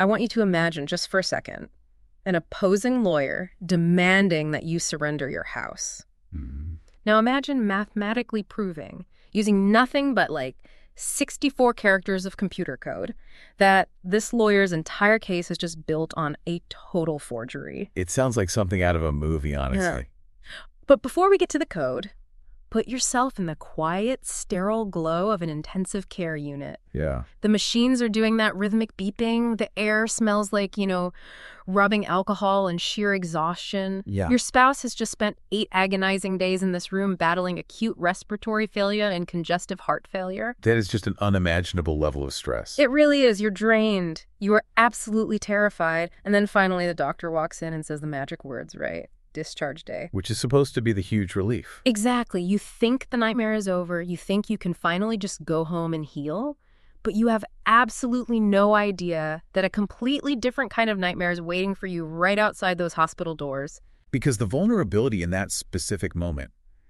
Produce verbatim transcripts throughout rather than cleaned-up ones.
I want you to imagine, just for a second, an opposing lawyer demanding that you surrender your house. Mm-hmm. Now imagine mathematically proving, using nothing but like sixty-four characters of computer code, that this lawyer's entire case is just built on a total forgery. It sounds like something out of a movie, honestly. Yeah. But before we get to the code, put yourself in the quiet, sterile glow of an intensive care unit. Yeah. The machines are doing that rhythmic beeping. The air smells like, you know, rubbing alcohol and sheer exhaustion. Yeah. Your spouse has just spent eight agonizing days in this room battling acute respiratory failure and congestive heart failure. That is just an unimaginable level of stress. It really is. You're drained. You are absolutely terrified. And then finally the doctor walks in and says the magic words, right? Discharge day. Which is supposed to be the huge relief. Exactly. You think the nightmare is over. You think you can finally just go home and heal. But you have absolutely no idea that a completely different kind of nightmare is waiting for you right outside those hospital doors. Because the vulnerability in that specific moment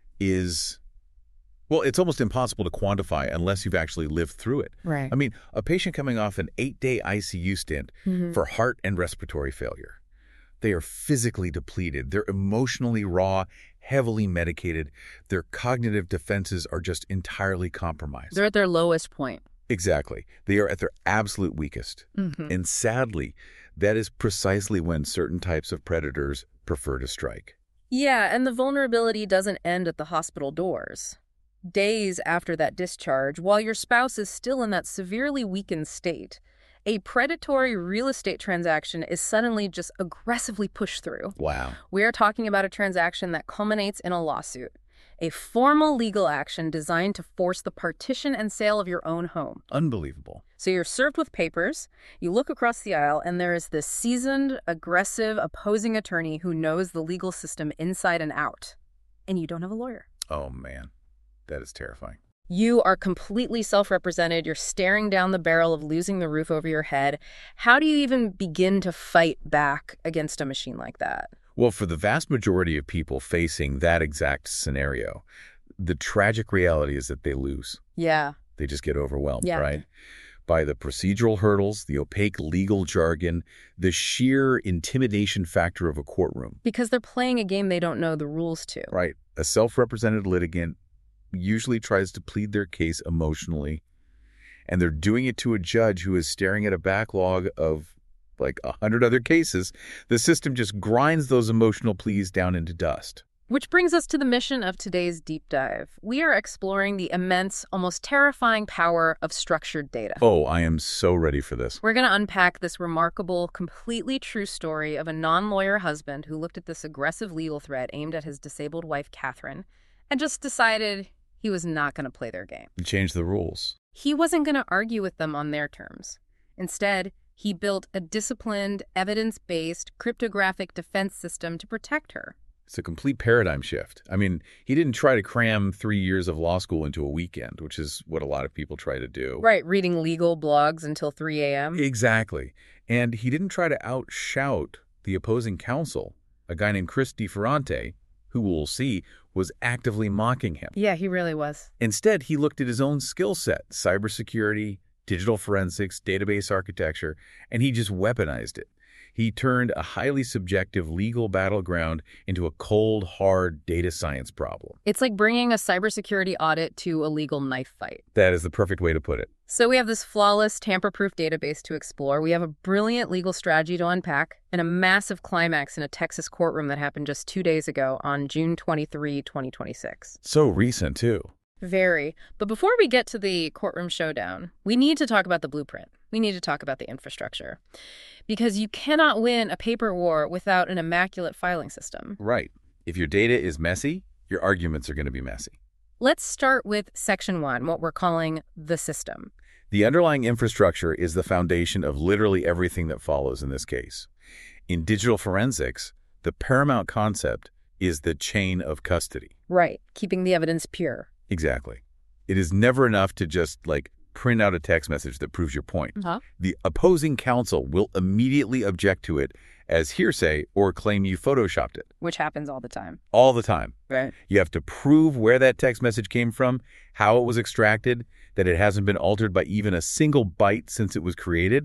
is, well, it's almost impossible to quantify unless you've actually lived through it. Right. I mean, a patient coming off an eight-day I C U stint Mm-hmm. for heart and respiratory failure. They are physically depleted. They're emotionally raw, heavily medicated. Their cognitive defenses are just entirely compromised. They're at their lowest point. Exactly. They are at their absolute weakest. Mm-hmm. And sadly, that is precisely when certain types of predators prefer to strike. Yeah, and the vulnerability doesn't end at the hospital doors. Days after that discharge, while your spouse is still in that severely weakened state, a predatory real estate transaction is suddenly just aggressively pushed through. Wow. We are talking about a transaction that culminates in a lawsuit, a formal legal action designed to force the partition and sale of your own home. Unbelievable. So you're served with papers, you look across the aisle, and there is this seasoned, aggressive, opposing attorney who knows the legal system inside and out. And you don't have a lawyer. Oh, man. That is terrifying. You are completely self-represented. You're staring down the barrel of losing the roof over your head. How do you even begin to fight back against a machine like that? Well, for the vast majority of people facing that exact scenario, the tragic reality is that they lose. Yeah. They just get overwhelmed, Yeah. right? By the procedural hurdles, the opaque legal jargon, the sheer intimidation factor of a courtroom. Because they're playing a game they don't know the rules to. Right. A self-represented litigant usually tries to plead their case emotionally, and they're doing it to a judge who is staring at a backlog of like a hundred other cases. The system just grinds those emotional pleas down into dust. Which brings us to the mission of today's deep dive. We are exploring the immense, almost terrifying power of structured data. Oh, I am so ready for this. We're going to unpack this remarkable, completely true story of a non-lawyer husband who looked at this aggressive legal threat aimed at his disabled wife, Catherine, and just decided he was not going to play their game. Change the rules. He wasn't going to argue with them on their terms. Instead, he built a disciplined, evidence-based, cryptographic defense system to protect her. It's a complete paradigm shift. I mean, he didn't try to cram three years of law school into a weekend, which is what a lot of people try to do. Right, reading legal blogs until three a.m. Exactly. And he didn't try to outshout the opposing counsel, a guy named Chris DiFerrante, who we'll see was actively mocking him. Yeah, he really was. Instead, he looked at his own skill set, cybersecurity, digital forensics, database architecture, and he just weaponized it. He turned a highly subjective legal battleground into a cold, hard data science problem. It's like bringing a cybersecurity audit to a legal knife fight. That is the perfect way to put it. So we have this flawless, tamper-proof database to explore. We have a brilliant legal strategy to unpack, and a massive climax in a Texas courtroom that happened just two days ago on June twenty-third, twenty twenty-six. So recent, too. Very. But before we get to the courtroom showdown, we need to talk about the blueprint. We need to talk about the infrastructure. Because you cannot win a paper war without an immaculate filing system. Right. If your data is messy, your arguments are going to be messy. Let's start with Section one, what we're calling the system. The underlying infrastructure is the foundation of literally everything that follows in this case. In digital forensics, the paramount concept is the chain of custody. Right. Keeping the evidence pure. Exactly. It is never enough to just, like, print out a text message that proves your point. Uh-huh. The opposing counsel will immediately object to it as hearsay or claim you photoshopped it. Which happens all the time. All the time. Right. You have to prove where that text message came from, how it was extracted, that it hasn't been altered by even a single byte since it was created.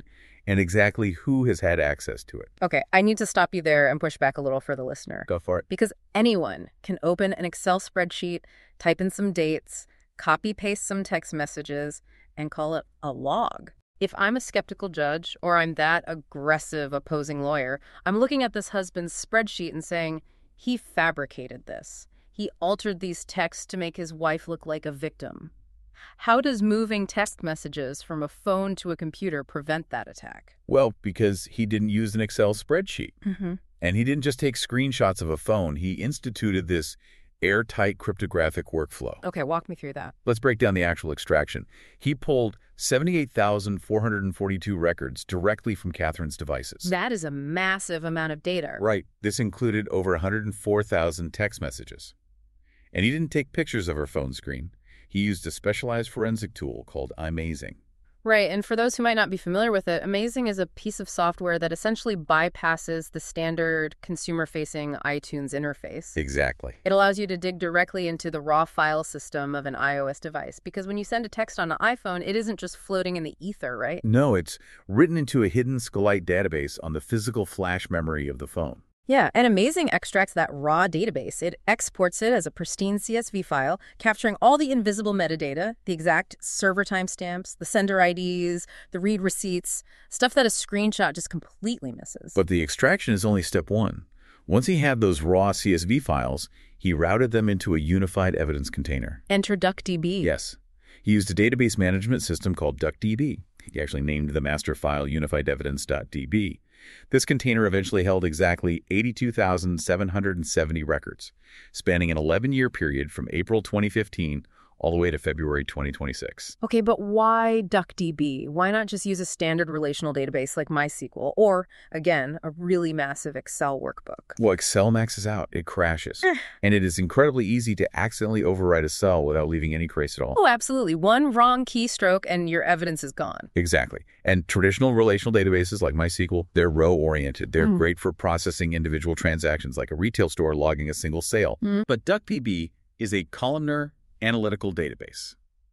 and exactly who has had access to it. Okay, I need to stop you there and push back a little for the listener. Go for it. Because anyone can open an Excel spreadsheet, type in some dates, copy-paste some text messages, and call it a log. If I'm a skeptical judge, or I'm that aggressive opposing lawyer, I'm looking at this husband's spreadsheet and saying, he fabricated this. He altered these texts to make his wife look like a victim. How does moving text messages from a phone to a computer prevent that attack? Well, because he didn't use an Excel spreadsheet. Mm-hmm. And he didn't just take screenshots of a phone. He instituted this airtight cryptographic workflow. Okay, walk me through that. Let's break down the actual extraction. He pulled seventy-eight thousand four hundred forty-two records directly from Catherine's devices. That is a massive amount of data. Right. This included over one hundred four thousand text messages. And he didn't take pictures of her phone screen. He used a specialized forensic tool called iMazing. Right, and for those who might not be familiar with it, Amazing is a piece of software that essentially bypasses the standard consumer-facing iTunes interface. Exactly. It allows you to dig directly into the raw file system of an iOS device, because when you send a text on an iPhone, it isn't just floating in the ether, right? No, it's written into a hidden SQLite database on the physical flash memory of the phone. Yeah, and Amazing extracts that raw database. It exports it as a pristine C S V file, capturing all the invisible metadata, the exact server timestamps, the sender I Ds, the read receipts, stuff that a screenshot just completely misses. But the extraction is only step one. Once he had those raw C S V files, he routed them into a unified evidence container. Enter DuckDB. Yes. He used a database management system called DuckDB. He actually named the master file unifiedevidence.db. This container eventually held exactly eighty-two thousand seven hundred seventy records, spanning an eleven-year period from April twenty fifteen all the way to February twenty twenty-six. Okay, but why DuckDB? Why not just use a standard relational database like MySQL or, again, a really massive Excel workbook? Well, Excel maxes out. It crashes. And it is incredibly easy to accidentally overwrite a cell without leaving any trace at all. Oh, absolutely. One wrong keystroke and your evidence is gone. Exactly. And traditional relational databases like MySQL, they're row-oriented. They're mm. great for processing individual transactions, like a retail store logging a single sale. Mm. But DuckDB is a columnar analytical database.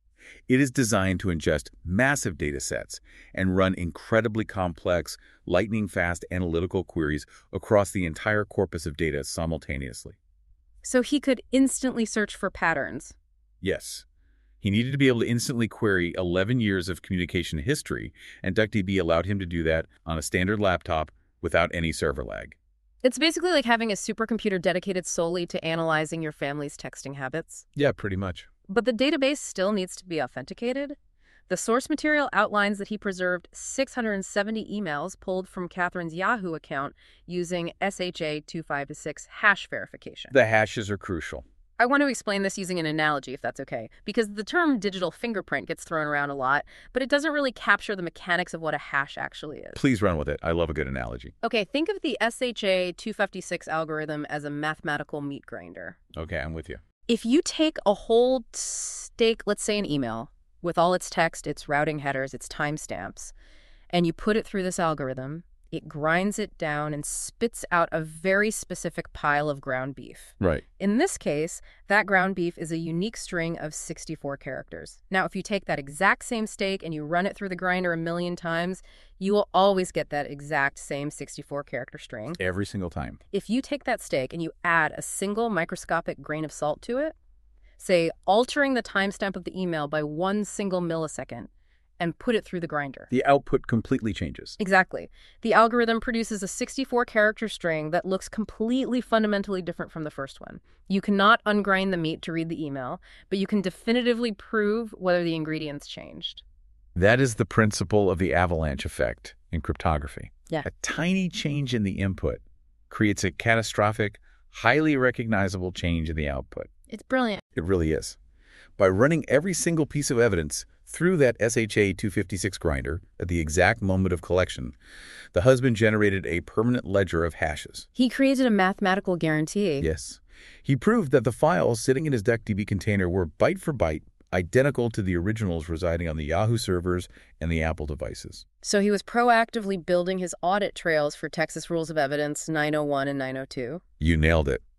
It is designed to ingest massive data sets and run incredibly complex, lightning-fast analytical queries across the entire corpus of data simultaneously. So he could instantly search for patterns? Yes. He needed to be able to instantly query eleven years of communication history, and DuckDB allowed him to do that on a standard laptop without any server lag. It's basically like having a supercomputer dedicated solely to analyzing your family's texting habits. Yeah, pretty much. But the database still needs to be authenticated. The source material outlines that he preserved six hundred seventy emails pulled from Catherine's Yahoo account using S H A two fifty-six hash verification. The hashes are crucial. I want to explain this using an analogy, if that's okay, because the term digital fingerprint gets thrown around a lot, but it doesn't really capture the mechanics of what a hash actually is. Please run with it. I love a good analogy. Okay, think of the S H A two fifty-six algorithm as a mathematical meat grinder. Okay, I'm with you. If you take a whole steak, let's say an email, with all its text, its routing headers, its timestamps, and you put it through this algorithm, it grinds it down and spits out a very specific pile of ground beef. Right. In this case, that ground beef is a unique string of sixty-four characters. Now, if you take that exact same steak and you run it through the grinder a million times, you will always get that exact same sixty-four character string. Every single time. If you take that steak and you add a single microscopic grain of salt to it, say altering the timestamp of the email by one single millisecond, and put it through the grinder, the output completely changes. Exactly. The algorithm produces a sixty-four character string that looks completely fundamentally different from the first one. You cannot ungrind the meat to read the email, but you can definitively prove whether the ingredients changed. That is the principle of the avalanche effect in cryptography. Yeah. A tiny change in the input creates a catastrophic, highly recognizable change in the output. It's brilliant. It really is. By running every single piece of evidence through that S H A two fifty-six grinder at the exact moment of collection, the husband generated a permanent ledger of hashes. He created a mathematical guarantee. Yes. He proved that the files sitting in his DuckDB container were byte for byte identical to the originals residing on the Yahoo servers and the Apple devices. So he was proactively building his audit trails for Texas Rules of Evidence nine oh one and nine oh two? You nailed it.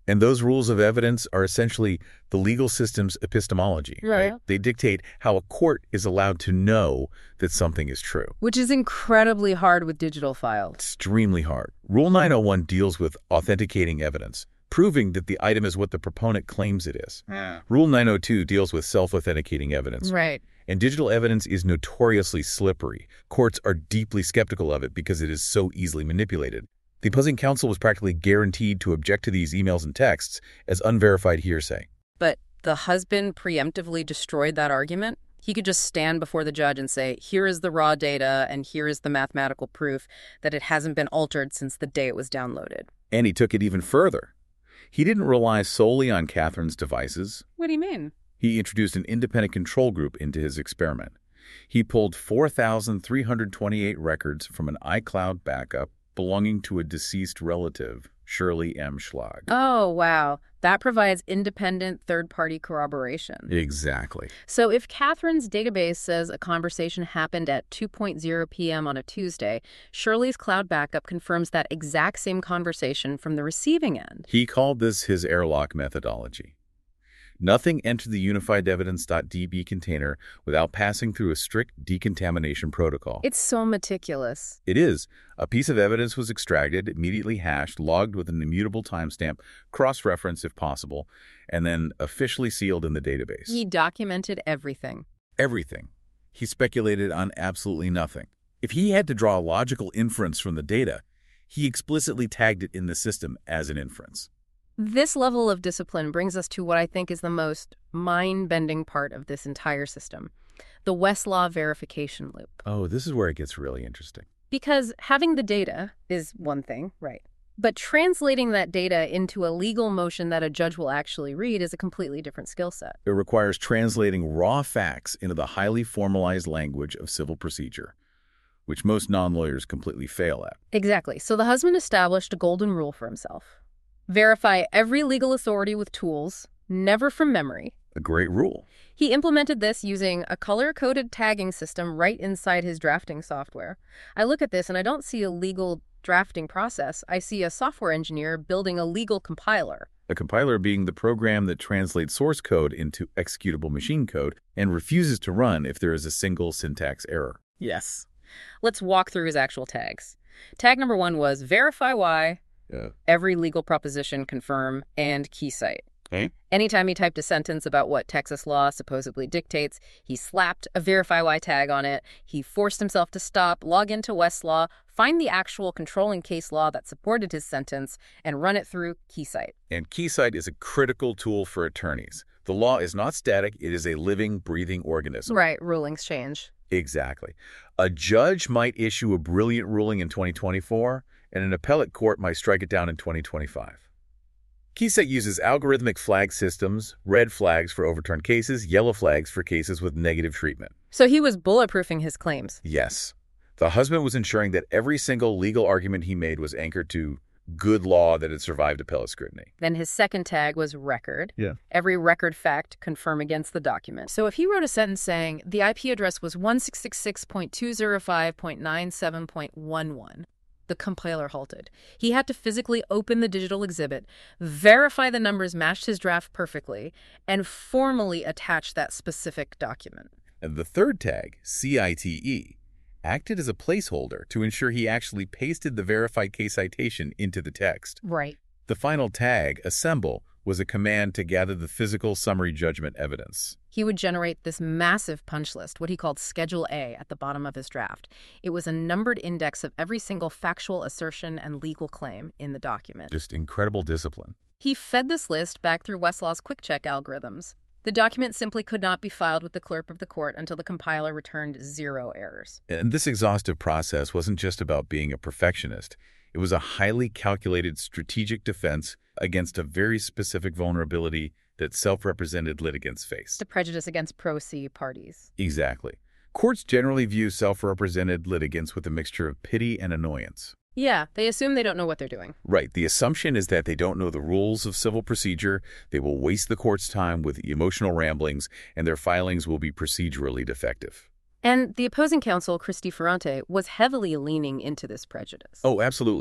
And those rules of evidence are essentially the legal system's epistemology. Right. They dictate how a court is allowed to know that something is true. Which is incredibly hard with digital files. Extremely hard. Rule nine oh one deals with authenticating evidence, proving that the item is what the proponent claims it is. Yeah. Rule nine oh two deals with self-authenticating evidence. Right. And digital evidence is notoriously slippery. Courts are deeply skeptical of it because it is so easily manipulated. The opposing counsel was practically guaranteed to object to these emails and texts as unverified hearsay. But the husband preemptively destroyed that argument? He could just stand before the judge and say, here is the raw data and here is the mathematical proof that it hasn't been altered since the day it was downloaded. And he took it even further. He didn't rely solely on Catherine's devices. What do you mean? He introduced an independent control group into his experiment. He pulled four thousand three hundred twenty-eight records from an iCloud backup belonging to a deceased relative, Shirley M. Schlag. Oh, wow. That provides independent third-party corroboration. Exactly. So if Catherine's database says a conversation happened at two p m on a Tuesday, Shirley's cloud backup confirms that exact same conversation from the receiving end. He called this his airlock methodology. Nothing entered the unified evidence.db container without passing through a strict decontamination protocol. It's so meticulous. It is. A piece of evidence was extracted, immediately hashed, logged with an immutable timestamp, cross-referenced if possible, and then officially sealed in the database. He documented everything. Everything. He speculated on absolutely nothing. If he had to draw a logical inference from the data, he explicitly tagged it in the system as an inference. This level of discipline brings us to what I think is the most mind-bending part of this entire system, the Westlaw verification loop. Oh, this is where it gets really interesting. Because having the data is one thing, right? But translating that data into a legal motion that a judge will actually read is a completely different skill set. It requires translating raw facts into the highly formalized language of civil procedure, which most non-lawyers completely fail at. Exactly. So the husband established a golden rule for himself. Verify every legal authority with tools, never from memory. A great rule. He implemented this using a color-coded tagging system right inside his drafting software. I look at this and I don't see a legal drafting process. I see a software engineer building a legal compiler. A compiler being the program that translates source code into executable machine code and refuses to run if there is a single syntax error. Yes. Let's walk through his actual tags. Tag number one was verify why, Yeah. every legal proposition confirm, and key cite. Okay. Anytime he typed a sentence about what Texas law supposedly dictates, he slapped a verify why tag on it. He forced himself to stop, log into Westlaw, find the actual controlling case law that supported his sentence, and run it through KeyCite. And KeyCite is a critical tool for attorneys. The law is not static. It is a living, breathing organism. Right, rulings change. Exactly. A judge might issue a brilliant ruling in twenty twenty-four, and an appellate court might strike it down in twenty twenty-five. KeyCite uses algorithmic flag systems, red flags for overturned cases, yellow flags for cases with negative treatment. So he was bulletproofing his claims. Yes. The husband was ensuring that every single legal argument he made was anchored to good law that had survived appellate scrutiny. Then his second tag was record. Yeah. Every record fact confirm against the document. So if he wrote a sentence saying the I P address was one six six six dot two oh five dot nine seven dot one one, the compiler halted. He had to physically open the digital exhibit, verify the numbers matched his draft perfectly, and formally attach that specific document. And the third tag, C I T E, acted as a placeholder to ensure he actually pasted the verified case citation into the text. Right. The final tag, assemble, was a command to gather the physical summary judgment evidence. He would generate this massive punch list, what he called Schedule A, at the bottom of his draft. It was a numbered index of every single factual assertion and legal claim in the document. Just incredible discipline. He fed this list back through Westlaw's quick check algorithms. The document simply could not be filed with the clerk of the court until the compiler returned zero errors. And this exhaustive process wasn't just about being a perfectionist. It was a highly calculated strategic defense against a very specific vulnerability that self-represented litigants face. The prejudice against pro se parties. Exactly. Courts generally view self-represented litigants with a mixture of pity and annoyance. Yeah, they assume they don't know what they're doing. Right. The assumption is that they don't know the rules of civil procedure, they will waste the court's time with emotional ramblings, and their filings will be procedurally defective. And the opposing counsel, Christy Ferrante, was heavily leaning into this prejudice. Oh, absolutely.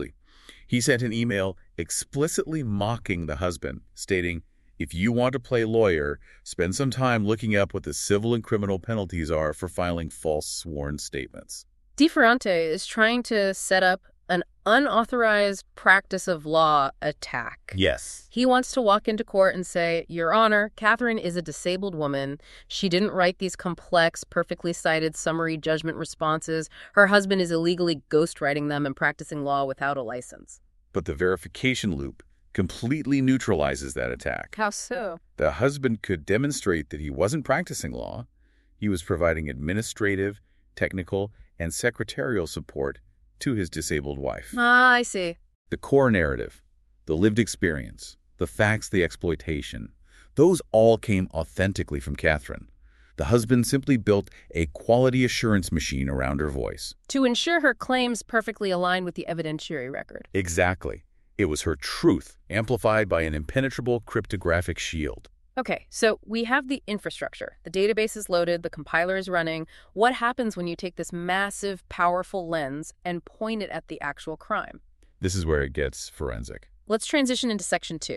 He sent an email explicitly mocking the husband, stating, "If you want to play lawyer, spend some time looking up what the civil and criminal penalties are for filing false sworn statements." De Ferrante is trying to set up an unauthorized practice of law attack. Yes. He wants to walk into court and say, "Your Honor, Catherine is a disabled woman. She didn't write these complex, perfectly cited summary judgment responses. Her husband is illegally ghostwriting them and practicing law without a license." But the verification loop completely neutralizes that attack. How so? The husband could demonstrate that he wasn't practicing law. He was providing administrative, technical, and secretarial support to his disabled wife. Ah, I see. The core narrative, the lived experience, the facts, the exploitation, those all came authentically from Catherine. The husband simply built a quality assurance machine around her voice. To ensure her claims perfectly align with the evidentiary record. Exactly. It was her truth, amplified by an impenetrable cryptographic shield. Okay, so we have the infrastructure. The database is loaded, the compiler is running. What happens when you take this massive, powerful lens and point it at the actual crime? This is where it gets forensic. Let's transition into section two.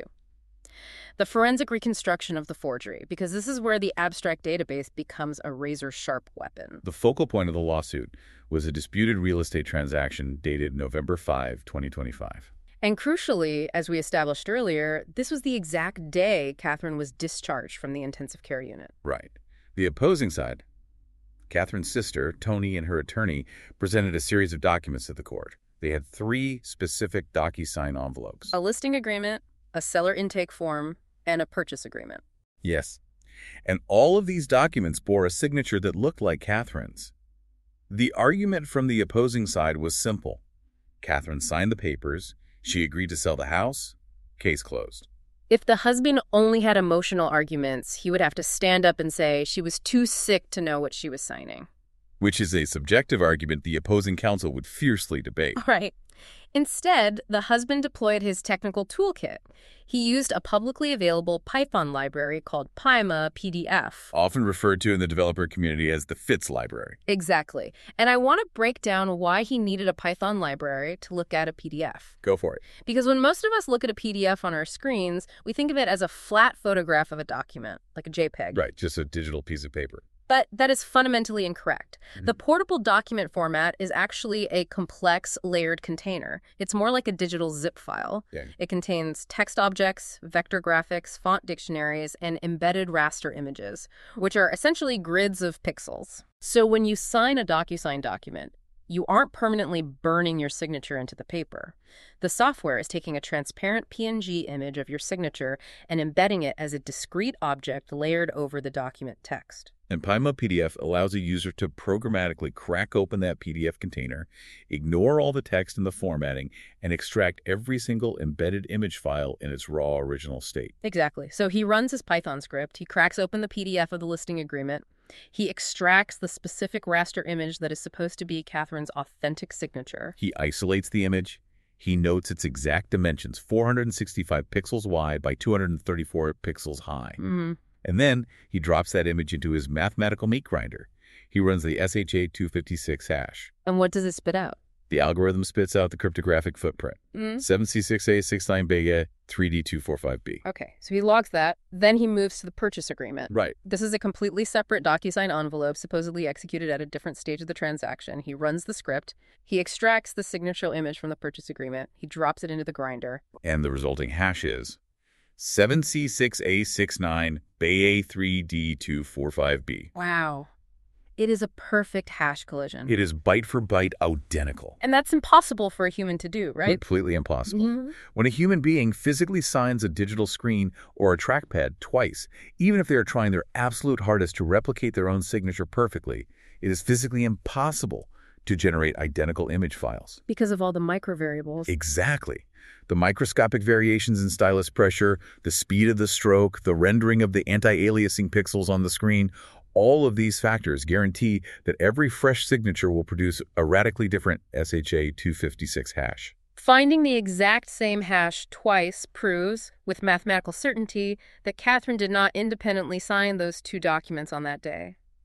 The forensic reconstruction of the forgery, because this is where the abstract database becomes a razor-sharp weapon. The focal point of the lawsuit was a disputed real estate transaction dated November fifth, twenty twenty-five. And crucially, as we established earlier, this was the exact day Catherine was discharged from the intensive care unit. Right. The opposing side, Catherine's sister, Toni, and her attorney presented a series of documents to the court. They had three specific DocuSign envelopes. A listing agreement, a seller intake form, and a purchase agreement. Yes. And all of these documents bore a signature that looked like Catherine's. The argument from the opposing side was simple. Catherine signed the papers. She agreed to sell the house. Case closed. If the husband only had emotional arguments, he would have to stand up and say she was too sick to know what she was signing. Which is a subjective argument the opposing counsel would fiercely debate. Right. Instead, the husband deployed his technical toolkit. He used a publicly available Python library called Pyma P D F. Often referred to in the developer community as the FITS library. Exactly. And I want to break down why he needed a Python library to look at a P D F. Go for it. Because when most of us look at a P D F on our screens, we think of it as a flat photograph of a document, like a JPEG. Right, just a digital piece of paper. But that is fundamentally incorrect. Mm-hmm. The portable document format is actually a complex, layered container. It's more like a digital zip file. Yeah. It contains text objects, vector graphics, font dictionaries, and embedded raster images, which are essentially grids of pixels. So when you sign a DocuSign document, you aren't permanently burning your signature into the paper. The software is taking a transparent P N G image of your signature and embedding it as a discrete object layered over the document text. And Pyma P D F allows a user to programmatically crack open that P D F container, ignore all the text and the formatting, and extract every single embedded image file in its raw original state. Exactly. So he runs his Python script, he cracks open the P D F of the listing agreement, he extracts the specific raster image that is supposed to be Catherine's authentic signature. He isolates the image. He notes its exact dimensions, four hundred sixty-five pixels wide by two hundred thirty-four pixels high. Mm-hmm. And then he drops that image into his mathematical meat grinder. He runs the S H A two fifty-six hash. And what does it spit out? The algorithm spits out the cryptographic footprint. Mm-hmm. seven C six A six nine beta three D two forty-five B. Okay, so he logs that. Then he moves to the purchase agreement. Right. This is a completely separate DocuSign envelope, supposedly executed at a different stage of the transaction. He runs the script. He extracts the signature image from the purchase agreement. He drops it into the grinder. And the resulting hash is seven C six A six nine beta three D two forty-five B. Wow. It is a perfect hash collision. It is byte for byte identical. And that's impossible for a human to do, right? Completely impossible. Mm-hmm. When a human being physically signs a digital screen or a trackpad twice, even if they are trying their absolute hardest to replicate their own signature perfectly, it is physically impossible to generate identical image files. Because of all the microvariables. Exactly. The microscopic variations in stylus pressure, the speed of the stroke, the rendering of the anti-aliasing pixels on the screen, all of these factors guarantee that every fresh signature will produce a radically different S H A two fifty-six hash. Finding the exact same hash twice proves, with mathematical certainty, that Catherine did not independently sign those two documents on that day.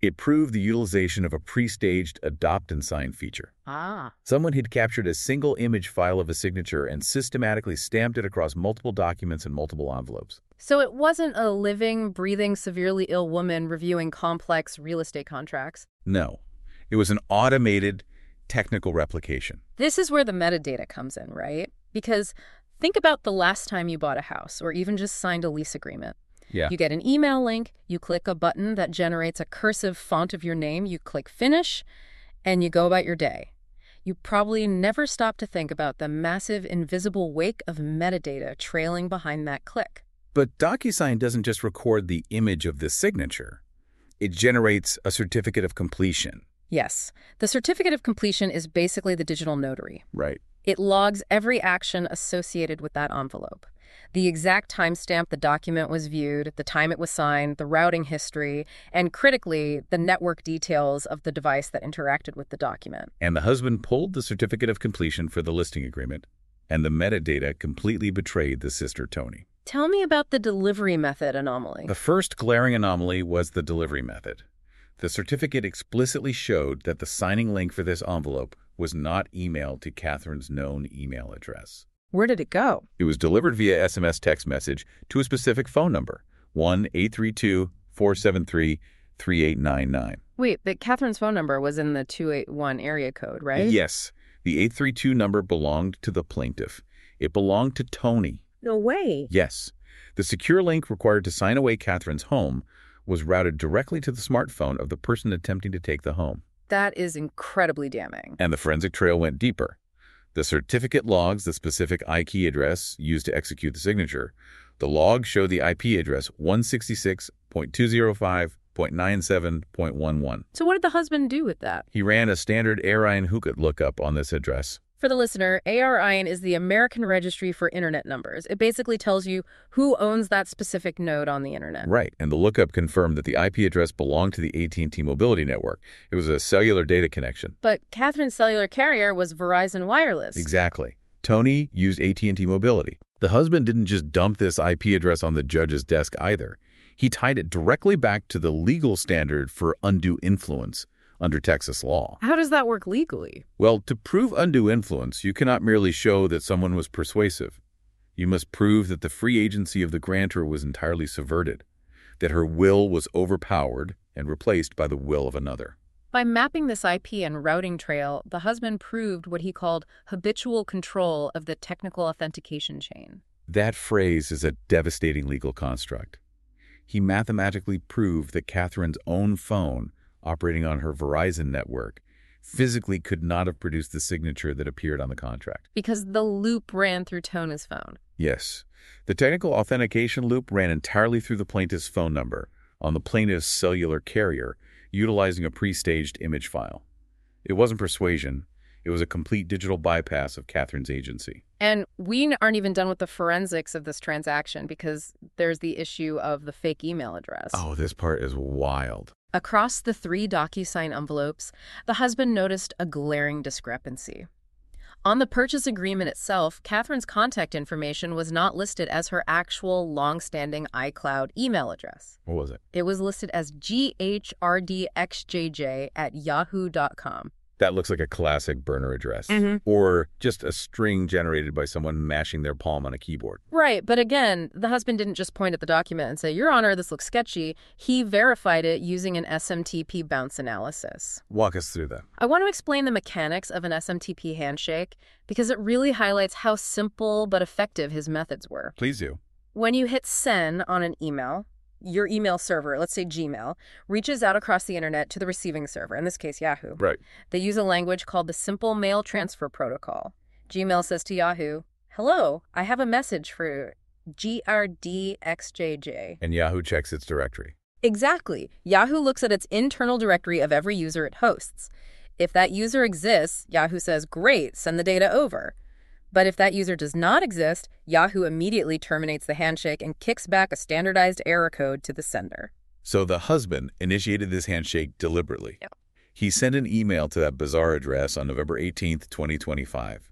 It proved the utilization of a pre-staged adopt and sign feature. Ah. Someone had captured a single image file of a signature and systematically stamped it across multiple documents and multiple envelopes. So it wasn't a living, breathing, severely ill woman reviewing complex real estate contracts. No, it was an automated technical replication. This is where the metadata comes in, right? Because think about the last time you bought a house or even just signed a lease agreement. Yeah. You get an email link, you click a button that generates a cursive font of your name, you click finish, and you go about your day. You probably never stop to think about the massive invisible wake of metadata trailing behind that click. But DocuSign doesn't just record the image of the signature. It generates a certificate of completion. Yes. The certificate of completion is basically the digital notary. Right. It logs every action associated with that envelope. The exact timestamp the document was viewed, the time it was signed, the routing history, and critically, the network details of the device that interacted with the document. And the husband pulled the certificate of completion for the listing agreement, and the metadata completely betrayed the sister Tony. Tell me about the delivery method anomaly. The first glaring anomaly was the delivery method. The certificate explicitly showed that the signing link for this envelope was not emailed to Catherine's known email address. Where did it go? It was delivered via S M S text message to a specific phone number, one eight three two, four seven three, three eight nine nine. Wait, but Catherine's phone number was in the two eight one area code, right? Yes. The eight three two number belonged to the plaintiff. It belonged to Tony. No way. Yes. The secure link required to sign away Catherine's home was routed directly to the smartphone of the person attempting to take the home. That is incredibly damning. And the forensic trail went deeper. The certificate logs the specific I K E address used to execute the signature. The logs show the I P address one sixty-six dot two oh five dot ninety-seven dot eleven. So what did the husband do with that? He ran a standard ARIN Hookup lookup on this address. For the listener, ARIN is the American Registry for Internet Numbers. It basically tells you who owns that specific node on the internet. Right, and the lookup confirmed that the I P address belonged to the A T and T mobility network. It was a cellular data connection. But Catherine's cellular carrier was Verizon Wireless. Exactly. Tony used A T and T mobility. The husband didn't just dump this I P address on the judge's desk either. He tied it directly back to the legal standard for undue influence under Texas law. How does that work legally? Well, to prove undue influence, you cannot merely show that someone was persuasive. You must prove that the free agency of the grantor was entirely subverted, that her will was overpowered and replaced by the will of another. By mapping this I P and routing trail, the husband proved what he called habitual control of the technical authentication chain. That phrase is a devastating legal construct. He mathematically proved that Catherine's own phone, operating on her Verizon network, physically could not have produced the signature that appeared on the contract. Because the loop ran through Tony's phone. Yes. The technical authentication loop ran entirely through the plaintiff's phone number on the plaintiff's cellular carrier, utilizing a pre-staged image file. It wasn't persuasion. It was a complete digital bypass of Catherine's agency. And we aren't even done with the forensics of this transaction because there's the issue of the fake email address. Oh, this part is wild. Across the three DocuSign envelopes, the husband noticed a glaring discrepancy. On the purchase agreement itself, Catherine's contact information was not listed as her actual long-standing iCloud email address. What was it? It was listed as G H R D X J J at yahoo dot com. That looks like a classic burner address. Mm-hmm. Or just a string generated by someone mashing their palm on a keyboard. Right, but again, the husband didn't just point at the document and say, Your Honor, this looks sketchy. He verified it using an S M T P bounce analysis. Walk us through that. I want to explain the mechanics of an S M T P handshake because it really highlights how simple but effective his methods were. Please do. When you hit send on an email, your email server, let's say Gmail, reaches out across the internet to the receiving server, in this case Yahoo. Right. They use a language called the Simple Mail Transfer Protocol. Gmail says to Yahoo, Hello, I have a message for G R D X J J. And Yahoo checks its directory. Exactly. Yahoo looks at its internal directory of every user it hosts. If that user exists, Yahoo says, Great, send the data over. But if that user does not exist, Yahoo immediately terminates the handshake and kicks back a standardized error code to the sender. So the husband initiated this handshake deliberately. Yeah. He sent an email to that bizarre address on November eighteenth, twenty twenty-five.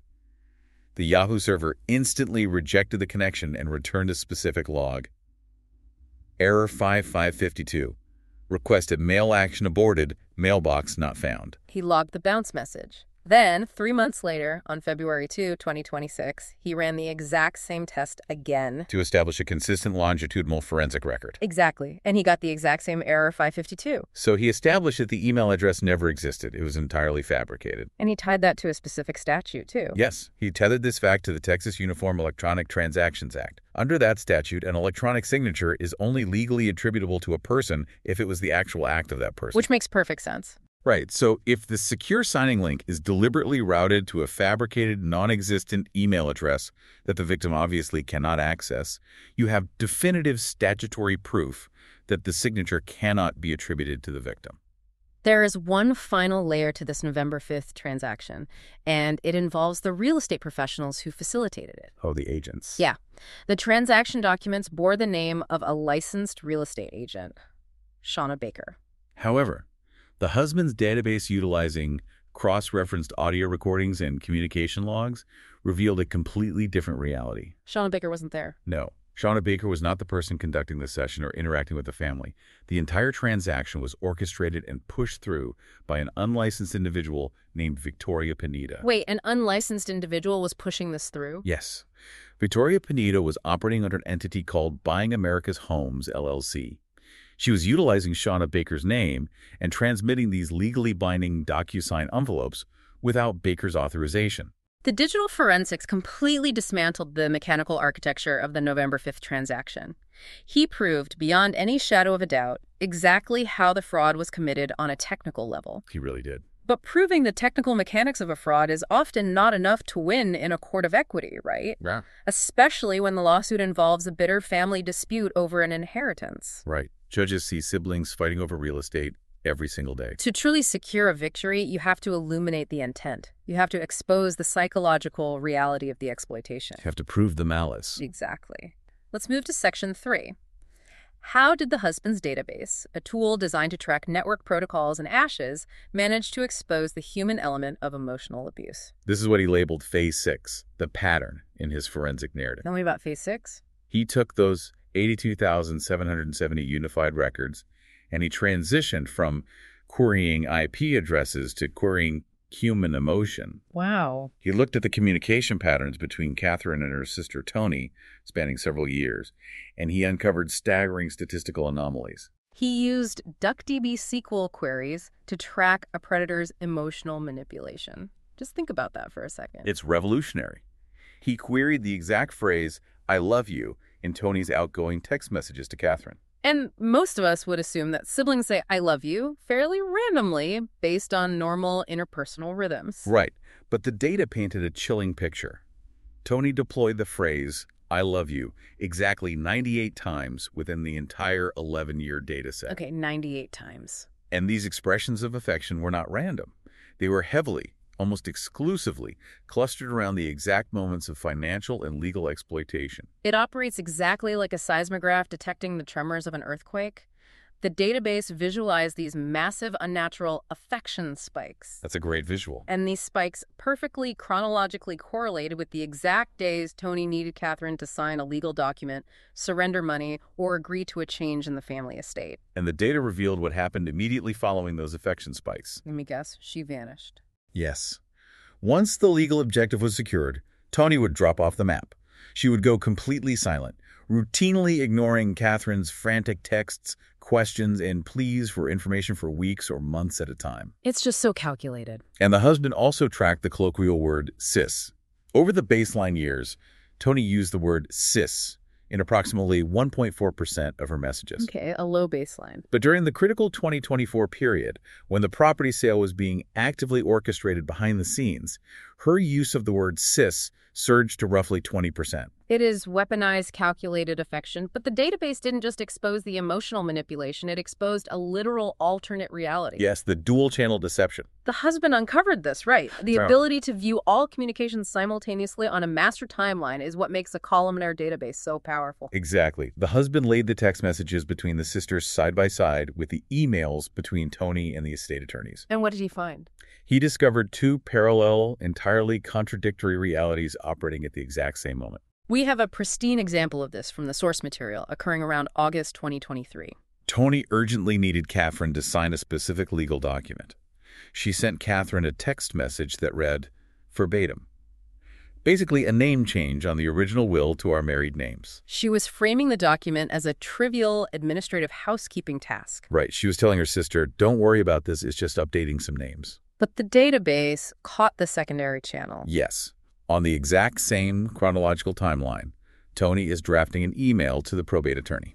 The Yahoo server instantly rejected the connection and returned a specific log. Error five five five two. Requested mail action aborted, mailbox not found. He logged the bounce message. Then, three months later, on February second, twenty twenty-six, he ran the exact same test again. To establish a consistent longitudinal forensic record. Exactly. And he got the exact same error five fifty-two. So he established that the email address never existed. It was entirely fabricated. And he tied that to a specific statute, too. Yes, he tethered this fact to the Texas Uniform Electronic Transactions Act. Under that statute, an electronic signature is only legally attributable to a person if it was the actual act of that person. Which makes perfect sense. Right. So if the secure signing link is deliberately routed to a fabricated, non-existent email address that the victim obviously cannot access, you have definitive statutory proof that the signature cannot be attributed to the victim. There is one final layer to this November fifth transaction, and it involves the real estate professionals who facilitated it. Oh, the agents. Yeah. The transaction documents bore the name of a licensed real estate agent, Shauna Baker. However, the husband's database utilizing cross-referenced audio recordings and communication logs revealed a completely different reality. Shauna Baker wasn't there. No. Shauna Baker was not the person conducting the session or interacting with the family. The entire transaction was orchestrated and pushed through by an unlicensed individual named Victoria Pineda. Wait, an unlicensed individual was pushing this through? Yes. Victoria Pineda was operating under an entity called Buying America's Homes, L L C. She was utilizing Shauna Baker's name and transmitting these legally binding DocuSign envelopes without Baker's authorization. The digital forensics completely dismantled the mechanical architecture of the November fifth transaction. He proved, beyond any shadow of a doubt, exactly how the fraud was committed on a technical level. He really did. But proving the technical mechanics of a fraud is often not enough to win in a court of equity, right? Yeah. Especially when the lawsuit involves a bitter family dispute over an inheritance. Right. Judges see siblings fighting over real estate every single day. To truly secure a victory, you have to illuminate the intent. You have to expose the psychological reality of the exploitation. You have to prove the malice. Exactly. Let's move to section three. How did the husband's database, a tool designed to track network protocols and ashes, manage to expose the human element of emotional abuse? This is what he labeled phase six, the pattern, in his forensic narrative. Tell me about phase six. He took those eighty-two thousand seven hundred seventy unified records, and he transitioned from querying I P addresses to querying human emotion. Wow. He looked at the communication patterns between Catherine and her sister Toni, spanning several years, and he uncovered staggering statistical anomalies. He used DuckDB S Q L queries to track a predator's emotional manipulation. Just think about that for a second. It's revolutionary. He queried the exact phrase, "I love you," in Toni's outgoing text messages to Catherine. And most of us would assume that siblings say, "I love you," fairly randomly based on normal interpersonal rhythms. Right. But the data painted a chilling picture. Toni deployed the phrase, "I love you," exactly ninety-eight times within the entire eleven-year data set. Okay, ninety-eight times. And these expressions of affection were not random. They were heavily, almost exclusively, clustered around the exact moments of financial and legal exploitation. It operates exactly like a seismograph detecting the tremors of an earthquake. The database visualized these massive, unnatural affection spikes. That's a great visual. And these spikes perfectly chronologically correlated with the exact days Toni needed Catherine to sign a legal document, surrender money, or agree to a change in the family estate. And the data revealed what happened immediately following those affection spikes. Let me guess, she vanished. Yes. Once the legal objective was secured, Toni would drop off the map. She would go completely silent, routinely ignoring Catherine's frantic texts, questions, and pleas for information for weeks or months at a time. It's just so calculated. And the husband also tracked the colloquial word sis. Over the baseline years, Toni used the word sis in approximately one point four percent of her messages. Okay, a low baseline. But during the critical twenty twenty-four period, when the property sale was being actively orchestrated behind the scenes, her use of the word sis surged to roughly twenty percent. It is weaponized, calculated affection, but the database didn't just expose the emotional manipulation, it exposed a literal alternate reality. Yes, the dual-channel deception. The husband uncovered this, right? The So- ability to view all communications simultaneously on a master timeline is what makes a columnar database so powerful. Exactly. The husband laid the text messages between the sisters side by side with the emails between Toni and the estate attorneys. And what did he find? He discovered two parallel, entirely contradictory realities operating at the exact same moment. We have a pristine example of this from the source material occurring around August twenty twenty-three. Tony urgently needed Catherine to sign a specific legal document. She sent Catherine a text message that read, verbatim, basically a name change on the original will to our married names. She was framing the document as a trivial administrative housekeeping task. Right. She was telling her sister, don't worry about this, it's just updating some names. But the database caught the secondary channel. Yes. On the exact same chronological timeline, Tony is drafting an email to the probate attorney.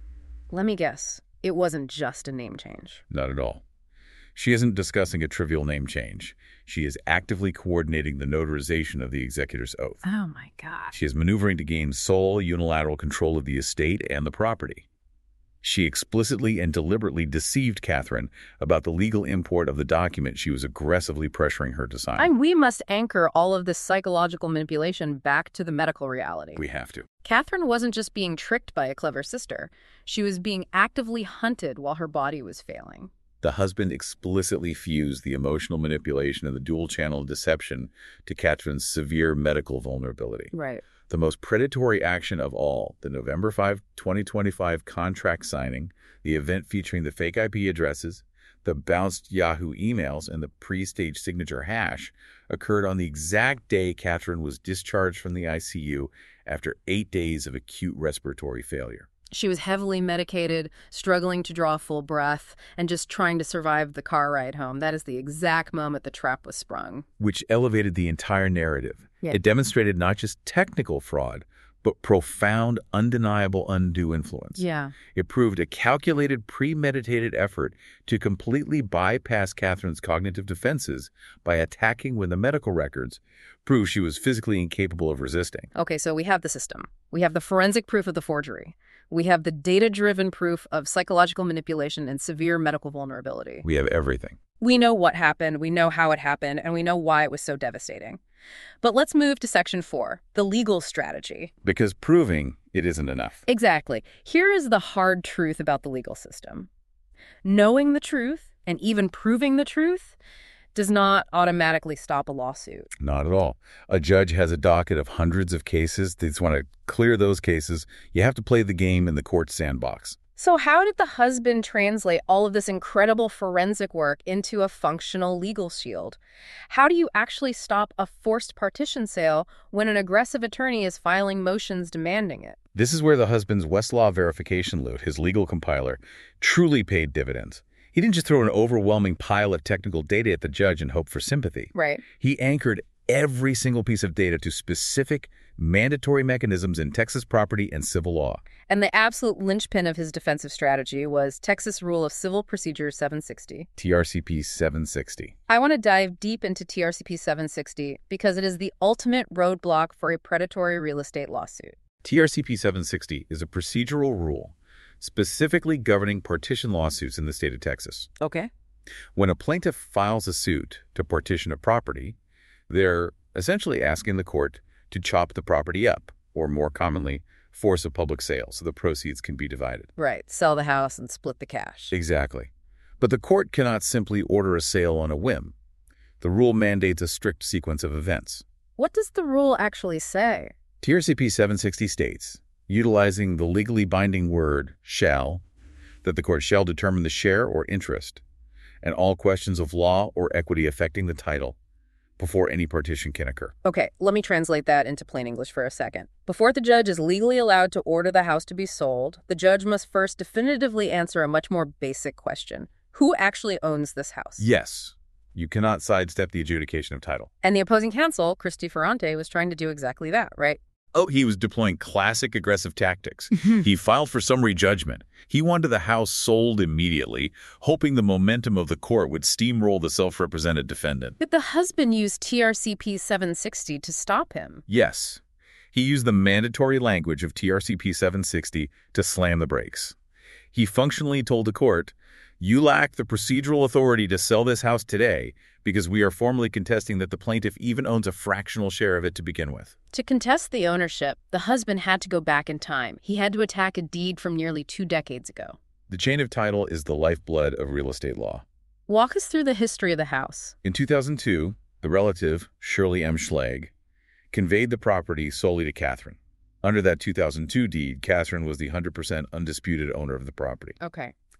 Let me guess. It wasn't just a name change. Not at all. She isn't discussing a trivial name change. She is actively coordinating the notarization of the executor's oath. Oh, my God. She is maneuvering to gain sole unilateral control of the estate and the property. She explicitly and deliberately deceived Catherine about the legal import of the document she was aggressively pressuring her to sign. And we must anchor all of this psychological manipulation back to the medical reality. We have to. Catherine wasn't just being tricked by a clever sister. She was being actively hunted while her body was failing. The husband explicitly fused the emotional manipulation and the dual-channel deception to Catherine's severe medical vulnerability. Right. The most predatory action of all, the November fifth, twenty twenty-five contract signing, the event featuring the fake I P addresses, the bounced Yahoo emails, and the pre-staged signature hash, occurred on the exact day Catherine was discharged from the I C U after eight days of acute respiratory failure. She was heavily medicated, struggling to draw a full breath, and just trying to survive the car ride home. That is the exact moment the trap was sprung. Which elevated the entire narrative. Yeah. It demonstrated not just technical fraud, but profound, undeniable undue influence. Yeah. It proved a calculated, premeditated effort to completely bypass Catherine's cognitive defenses by attacking when the medical records proved she was physically incapable of resisting. Okay, so we have the system. We have the forensic proof of the forgery. We have the data-driven proof of psychological manipulation and severe medical vulnerability. We have everything. We know what happened, we know how it happened, and we know why it was so devastating. But let's move to section four, the legal strategy. Because proving it isn't enough. Exactly. Here is the hard truth about the legal system. Knowing the truth, and even proving the truth, does not automatically stop a lawsuit. Not at all. A judge has a docket of hundreds of cases. They just want to clear those cases. You have to play the game in the court sandbox. So how did the husband translate all of this incredible forensic work into a functional legal shield? How do you actually stop a forced partition sale when an aggressive attorney is filing motions demanding it? This is where the husband's Westlaw verification load, his legal compiler, truly paid dividends. He didn't just throw an overwhelming pile of technical data at the judge and hope for sympathy. Right. He anchored every single piece of data to specific mandatory mechanisms in Texas property and civil law. And the absolute linchpin of his defensive strategy was Texas Rule of Civil Procedure seven sixty. T R C P seven sixty. I want to dive deep into T R C P seven sixty because it is the ultimate roadblock for a predatory real estate lawsuit. T R C P seven sixty is a procedural rule specifically governing partition lawsuits in the state of Texas. Okay. When a plaintiff files a suit to partition a property, they're essentially asking the court to chop the property up, or more commonly, force a public sale so the proceeds can be divided. Right. Sell the house and split the cash. Exactly. But the court cannot simply order a sale on a whim. The rule mandates a strict sequence of events. What does the rule actually say? T R C P seven sixty states, utilizing the legally binding word shall, that the court shall determine the share or interest, and all questions of law or equity affecting the title before any partition can occur. Okay, let me translate that into plain English for a second. Before the judge is legally allowed to order the house to be sold, the judge must first definitively answer a much more basic question. Who actually owns this house? Yes. You cannot sidestep the adjudication of title. And the opposing counsel, Christy Ferrante, was trying to do exactly that, right? Oh, he was deploying classic aggressive tactics. He filed for summary judgment. He wanted the house sold immediately, hoping the momentum of the court would steamroll the self-represented defendant. But the husband used T R C P seven sixty to stop him. Yes. He used the mandatory language of T R C P seven sixty to slam the brakes. He functionally told the court, you lack the procedural authority to sell this house today because we are formally contesting that the plaintiff even owns a fractional share of it to begin with. To contest the ownership, the husband had to go back in time. He had to attack a deed from nearly two decades ago. The chain of title is the lifeblood of real estate law. Walk us through the history of the house. In two thousand two, the relative, Shirley M. Schlegg, conveyed the property solely to Catherine. Under that two thousand two deed, Catherine was the one hundred percent undisputed owner of the property. Okay.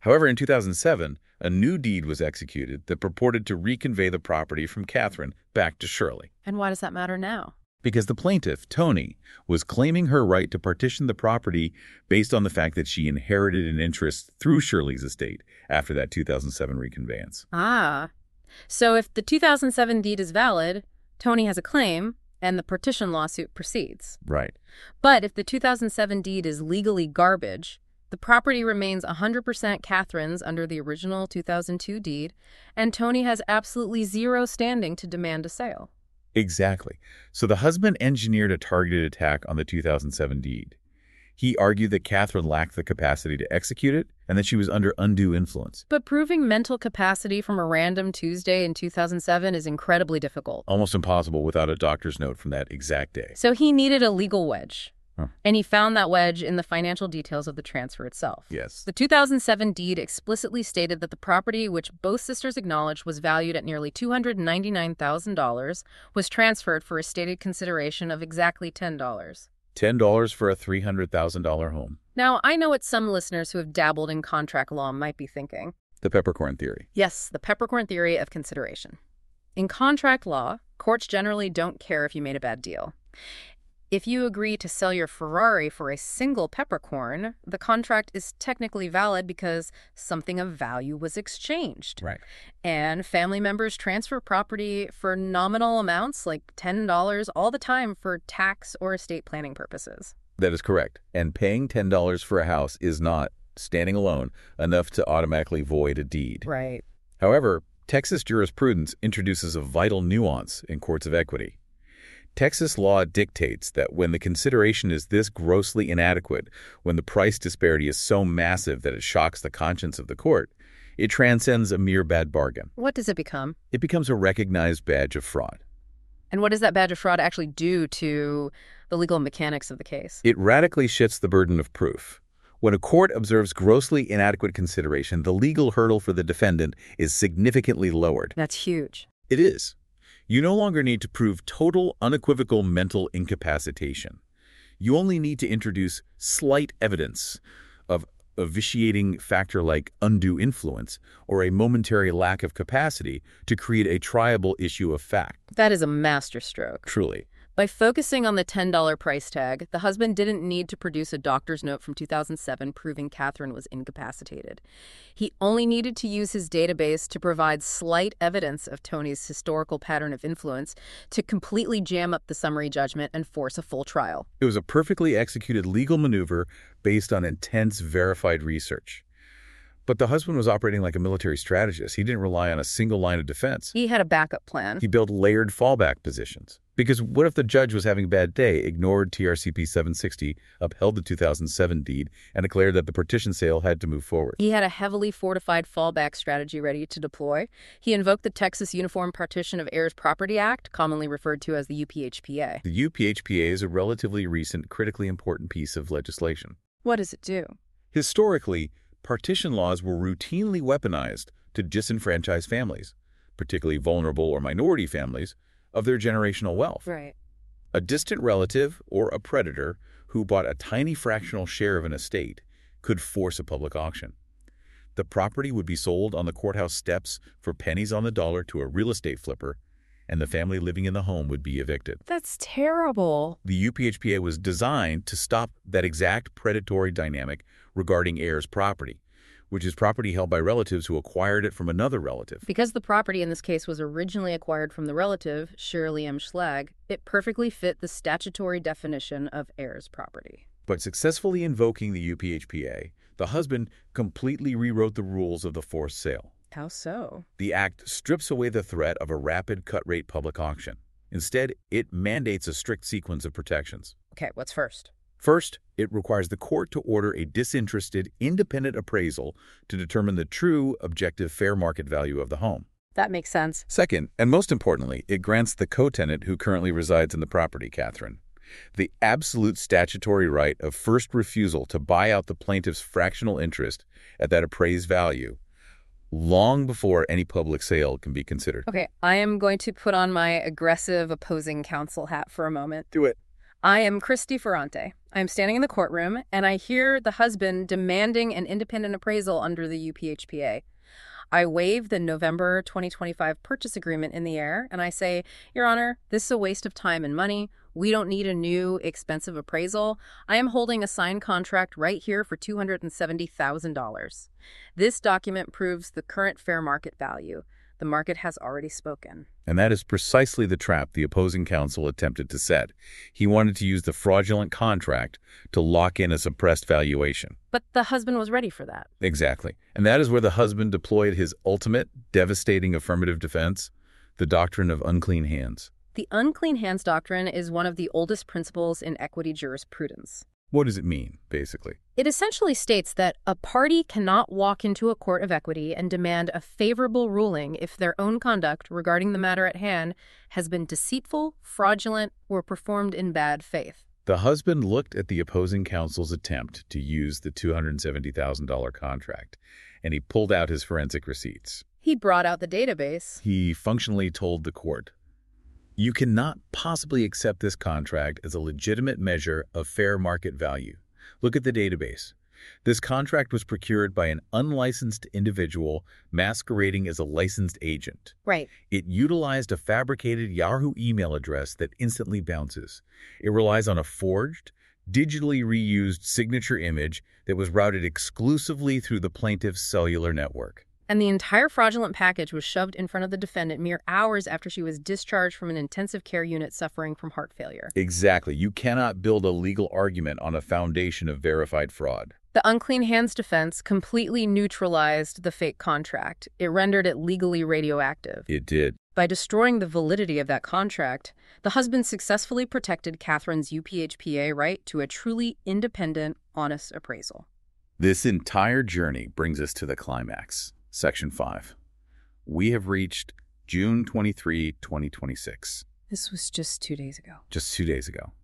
However, in two thousand seven, a new deed was executed that purported to reconvey the property from Catherine back to Shirley. And why does that matter now? Because the plaintiff, Toni, was claiming her right to partition the property based on the fact that she inherited an interest through Shirley's estate after that two thousand seven reconveyance. Ah. So if the two thousand seven deed is valid, Toni has a claim, and the partition lawsuit proceeds. Right. But if the two thousand seven deed is legally garbage, the property remains one hundred percent Catherine's under the original two thousand two deed, and Toni has absolutely zero standing to demand a sale. Exactly. So the husband engineered a targeted attack on the two thousand seven deed. He argued that Catherine lacked the capacity to execute it and that she was under undue influence. But proving mental capacity from a random Tuesday in two thousand seven is incredibly difficult. Almost impossible without a doctor's note from that exact day. So he needed a legal wedge. Huh. And he found that wedge in the financial details of the transfer itself. Yes. The two thousand seven deed explicitly stated that the property, which both sisters acknowledged was valued at nearly two hundred ninety-nine thousand dollars, was transferred for a stated consideration of exactly ten dollars. ten dollars for a three hundred thousand dollars home. Now, I know what some listeners who have dabbled in contract law might be thinking. The peppercorn theory. Yes, the peppercorn theory of consideration. In contract law, courts generally don't care if you made a bad deal. If you agree to sell your Ferrari for a single peppercorn, the contract is technically valid because something of value was exchanged. Right. And family members transfer property for nominal amounts like ten dollars all the time for tax or estate planning purposes. That is correct. And paying ten dollars for a house is not, standing alone, enough to automatically void a deed. Right. However, Texas jurisprudence introduces a vital nuance in courts of equity. Texas law dictates that when the consideration is this grossly inadequate, when the price disparity is so massive that it shocks the conscience of the court, it transcends a mere bad bargain. What does it become? It becomes a recognized badge of fraud. And what does that badge of fraud actually do to the legal mechanics of the case? It radically shifts the burden of proof. When a court observes grossly inadequate consideration, the legal hurdle for the defendant is significantly lowered. That's huge. It is. You no longer need to prove total, unequivocal mental incapacitation. You only need to introduce slight evidence of a vitiating factor like undue influence or a momentary lack of capacity to create a triable issue of fact. That is a masterstroke. Truly. By focusing on the ten dollar price tag, the husband didn't need to produce a doctor's note from two thousand seven proving Catherine was incapacitated. He only needed to use his database to provide slight evidence of Toni's historical pattern of influence to completely jam up the summary judgment and force a full trial. It was a perfectly executed legal maneuver based on intense, verified research. But the husband was operating like a military strategist. He didn't rely on a single line of defense. He had a backup plan. He built layered fallback positions. Because what if the judge was having a bad day, ignored T R C P seven sixty, upheld the two thousand seven deed, and declared that the partition sale had to move forward? He had a heavily fortified fallback strategy ready to deploy. He invoked the Texas Uniform Partition of Heirs Property Act, commonly referred to as the U P H P A. The U P H P A is a relatively recent, critically important piece of legislation. What does it do? Historically, partition laws were routinely weaponized to disenfranchise families, particularly vulnerable or minority families, of their generational wealth. Right. A distant relative or a predator who bought a tiny fractional share of an estate could force a public auction. The property would be sold on the courthouse steps for pennies on the dollar to a real estate flipper, and the family living in the home would be evicted. That's terrible. The U P H P A was designed to stop that exact predatory dynamic regarding heirs' property, which is property held by relatives who acquired it from another relative. Because the property in this case was originally acquired from the relative, Shirley M. Schlag, it perfectly fit the statutory definition of heirs' property. But successfully invoking the U P H P A, the husband completely rewrote the rules of the forced sale. How so? The act strips away the threat of a rapid cut-rate public auction. Instead, it mandates a strict sequence of protections. Okay, what's first? First, it requires the court to order a disinterested, independent appraisal to determine the true, objective, fair market value of the home. That makes sense. Second, and most importantly, it grants the co-tenant who currently resides in the property, Catherine, the absolute statutory right of first refusal to buy out the plaintiff's fractional interest at that appraised value long before any public sale can be considered. Okay, I am going to put on my aggressive opposing counsel hat for a moment. Do it. I am Christy Ferrante. I'm standing in the courtroom, and I hear the husband demanding an independent appraisal under the U P H P A. I wave the November twenty twenty-five purchase agreement in the air, and I say, Your Honor, this is a waste of time and money. We don't need a new, expensive appraisal. I am holding a signed contract right here for two hundred seventy thousand dollars. This document proves the current fair market value. The market has already spoken. And that is precisely the trap the opposing counsel attempted to set. He wanted to use the fraudulent contract to lock in a suppressed valuation. But the husband was ready for that. Exactly. And that is where the husband deployed his ultimate, devastating affirmative defense, the doctrine of unclean hands. The unclean hands doctrine is one of the oldest principles in equity jurisprudence. What does it mean, basically? It essentially states that a party cannot walk into a court of equity and demand a favorable ruling if their own conduct regarding the matter at hand has been deceitful, fraudulent, or performed in bad faith. The husband looked at the opposing counsel's attempt to use the two hundred seventy thousand dollars contract, and he pulled out his forensic receipts. He brought out the database. He functionally told the court, You cannot possibly accept this contract as a legitimate measure of fair market value. Look at the database. This contract was procured by an unlicensed individual masquerading as a licensed agent. Right. It utilized a fabricated Yahoo email address that instantly bounces. It relies on a forged, digitally reused signature image that was routed exclusively through the plaintiff's cellular network. And the entire fraudulent package was shoved in front of the defendant mere hours after she was discharged from an intensive care unit suffering from heart failure. Exactly. You cannot build a legal argument on a foundation of verified fraud. The unclean hands defense completely neutralized the fake contract. It rendered it legally radioactive. It did. By destroying the validity of that contract, the husband successfully protected Catherine's U P H P A right to a truly independent, honest appraisal. This entire journey brings us to the climax. Section five. We have reached June twenty-third, twenty twenty-six. This was just two days ago. Just two days ago.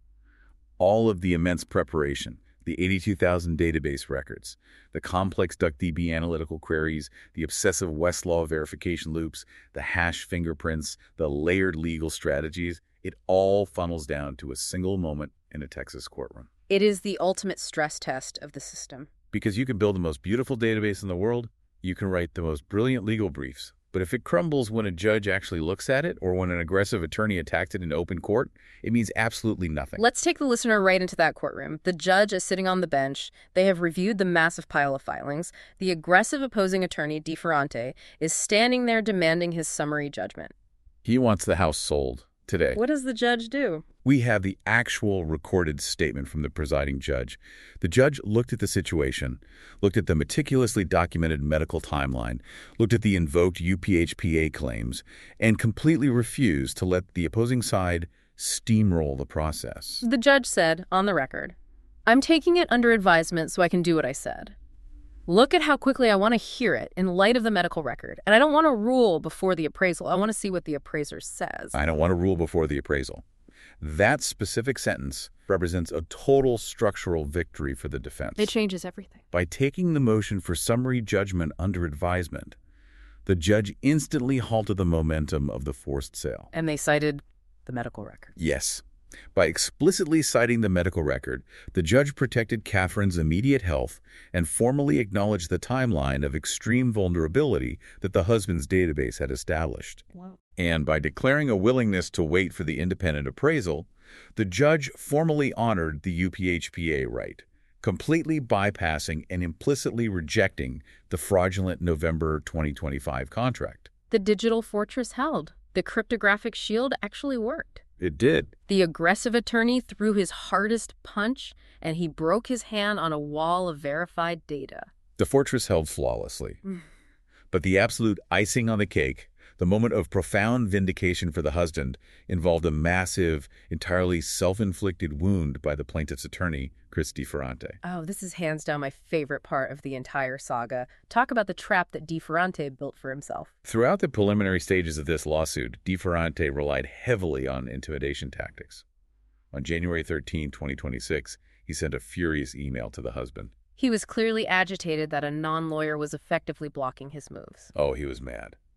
All of the immense preparation, the eighty-two thousand database records, the complex DuckDB analytical queries, the obsessive Westlaw verification loops, the hash fingerprints, the layered legal strategies, it all funnels down to a single moment in a Texas courtroom. It is the ultimate stress test of the system. Because you can build the most beautiful database in the world, you can write the most brilliant legal briefs. But if it crumbles when a judge actually looks at it or when an aggressive attorney attacked it in open court, it means absolutely nothing. Let's take the listener right into that courtroom. The judge is sitting on the bench. They have reviewed the massive pile of filings. The aggressive opposing attorney, DeFerrante, is standing there demanding his summary judgment. He wants the house sold today. What does the judge do? We have the actual recorded statement from the presiding judge. The judge looked at the situation, looked at the meticulously documented medical timeline, looked at the invoked U P H P A claims, and completely refused to let the opposing side steamroll the process. The judge said, on the record, I'm taking it under advisement so I can do what I said. Look at how quickly I want to hear it in light of the medical record. And I don't want to rule before the appraisal. I want to see what the appraiser says. I don't want to rule before the appraisal. That specific sentence represents a total structural victory for the defense. It changes everything. By taking the motion for summary judgment under advisement, the judge instantly halted the momentum of the forced sale. And they cited the medical record. Yes. By explicitly citing the medical record, the judge protected Catherine's immediate health and formally acknowledged the timeline of extreme vulnerability that the husband's database had established. Wow. And by declaring a willingness to wait for the independent appraisal, the judge formally honored the U P H P A right, completely bypassing and implicitly rejecting the fraudulent November twenty twenty-five contract. The digital fortress held. The cryptographic shield actually worked. It did. The aggressive attorney threw his hardest punch, and he broke his hand on a wall of verified data. The fortress held flawlessly. But the absolute icing on the cake, the moment of profound vindication for the husband, involved a massive, entirely self-inflicted wound by the plaintiff's attorney, Christy Ferrante. Oh, this is hands down my favorite part of the entire saga. Talk about the trap that DeFerrante built for himself. Throughout the preliminary stages of this lawsuit, DeFerrante relied heavily on intimidation tactics. On January thirteenth, twenty twenty-six, he sent a furious email to the husband. He was clearly agitated that a non-lawyer was effectively blocking his moves. Oh, he was mad.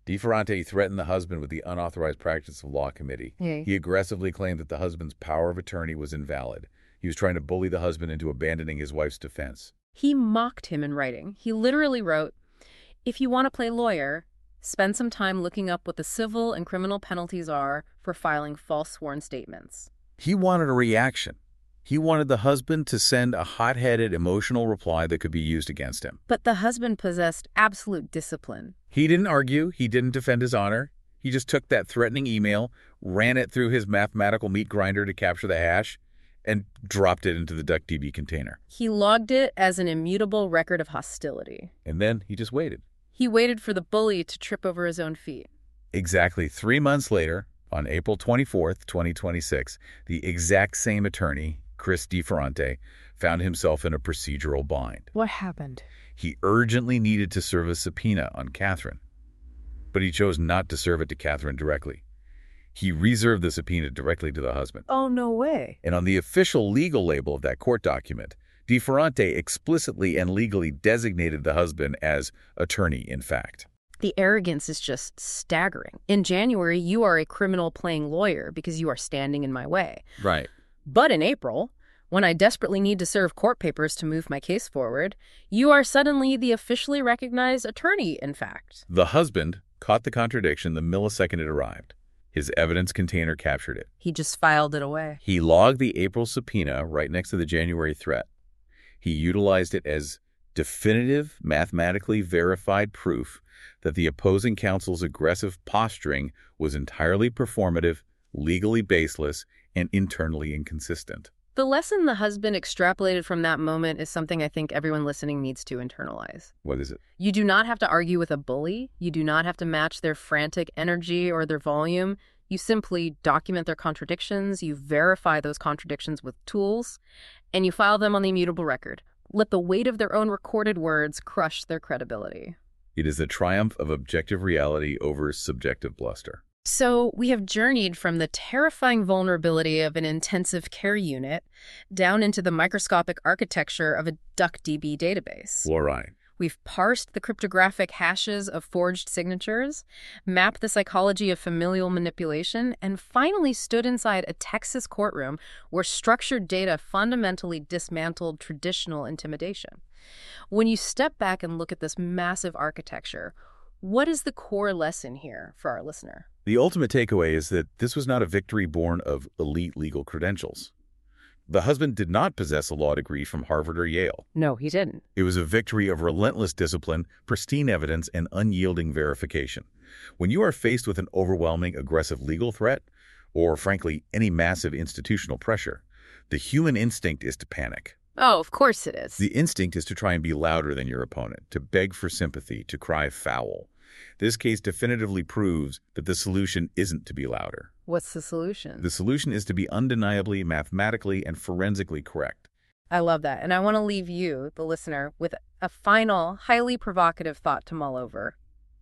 DeFerrante threatened the husband with the Unauthorized Practice of Law Committee. Hey. He aggressively claimed that the husband's power of attorney was invalid. He was trying to bully the husband into abandoning his wife's defense. He mocked him in writing. He literally wrote, "If you want to play lawyer, spend some time looking up what the civil and criminal penalties are for filing false sworn statements." He wanted a reaction. He wanted the husband to send a hot-headed, emotional reply that could be used against him. But the husband possessed absolute discipline. He didn't argue. He didn't defend his honor. He just took that threatening email, ran it through his mathematical meat grinder to capture the hash, and dropped it into the DuckDB container. He logged it as an immutable record of hostility. And then he just waited. He waited for the bully to trip over his own feet. Exactly three months later, on April twenty-fourth, twenty twenty-six, the exact same attorney, Chris DeFerrante, found himself in a procedural bind. What happened? He urgently needed to serve a subpoena on Catherine, but he chose not to serve it to Catherine directly. He reserved the subpoena directly to the husband. Oh, no way. And on the official legal label of that court document, DeFerrante explicitly and legally designated the husband as attorney in fact. The arrogance is just staggering. In January, you are a criminal playing lawyer because you are standing in my way. Right. But in April, when I desperately need to serve court papers to move my case forward, you are suddenly the officially recognized attorney, in fact. The husband caught the contradiction the millisecond it arrived. His evidence container captured it. He just filed it away. He logged the April subpoena right next to the January threat. He utilized it as definitive, mathematically verified proof that the opposing counsel's aggressive posturing was entirely performative, legally baseless, and internally inconsistent. The lesson the husband extrapolated from that moment is something I think everyone listening needs to internalize. What is it? You do not have to argue with a bully. You do not have to match their frantic energy or their volume. You simply document their contradictions, you verify those contradictions with tools, and you file them on the immutable record. Let the weight of their own recorded words crush their credibility. It is the triumph of objective reality over subjective bluster. So we have journeyed from the terrifying vulnerability of an intensive care unit down into the microscopic architecture of a DuckDB database. Fluoride. We've parsed the cryptographic hashes of forged signatures, mapped the psychology of familial manipulation, and finally stood inside a Texas courtroom where structured data fundamentally dismantled traditional intimidation. When you step back and look at this massive architecture, what is the core lesson here for our listener? The ultimate takeaway is that this was not a victory born of elite legal credentials. The husband did not possess a law degree from Harvard or Yale. No, he didn't. It was a victory of relentless discipline, pristine evidence, and unyielding verification. When you are faced with an overwhelming, aggressive legal threat, or frankly, any massive institutional pressure, the human instinct is to panic. Oh, of course it is. The instinct is to try and be louder than your opponent, to beg for sympathy, to cry foul. This case definitively proves that the solution isn't to be louder. What's the solution? The solution is to be undeniably, mathematically, and forensically correct. I love that. And I want to leave you, the listener, with a final, highly provocative thought to mull over.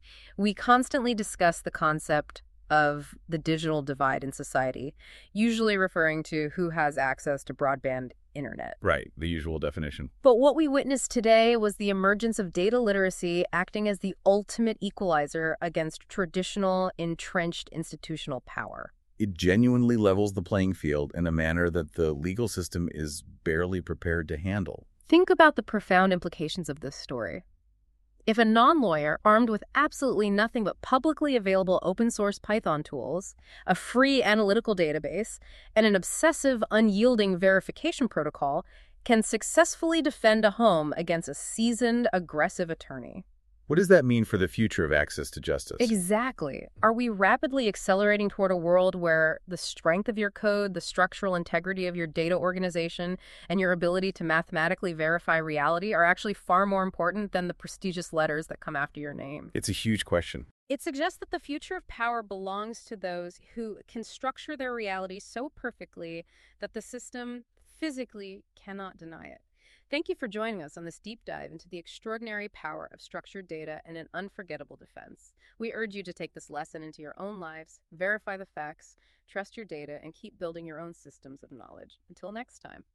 We constantly discuss the concept of the digital divide in society, usually referring to who has access to broadband internet. Right, the usual definition. But what we witnessed today was the emergence of data literacy acting as the ultimate equalizer against traditional, entrenched institutional power. It genuinely levels the playing field in a manner that the legal system is barely prepared to handle. Think about the profound implications of this story. If a non-lawyer armed with absolutely nothing but publicly available open-source Python tools, a free analytical database, and an obsessive, unyielding verification protocol can successfully defend a home against a seasoned, aggressive attorney. What does that mean for the future of access to justice? Exactly. Are we rapidly accelerating toward a world where the strength of your code, the structural integrity of your data organization, and your ability to mathematically verify reality are actually far more important than the prestigious letters that come after your name? It's a huge question. It suggests that the future of power belongs to those who can structure their reality so perfectly that the system physically cannot deny it. Thank you for joining us on this deep dive into the extraordinary power of structured data and an unforgettable defense. We urge you to take this lesson into your own lives, verify the facts, trust your data, and keep building your own systems of knowledge. Until next time.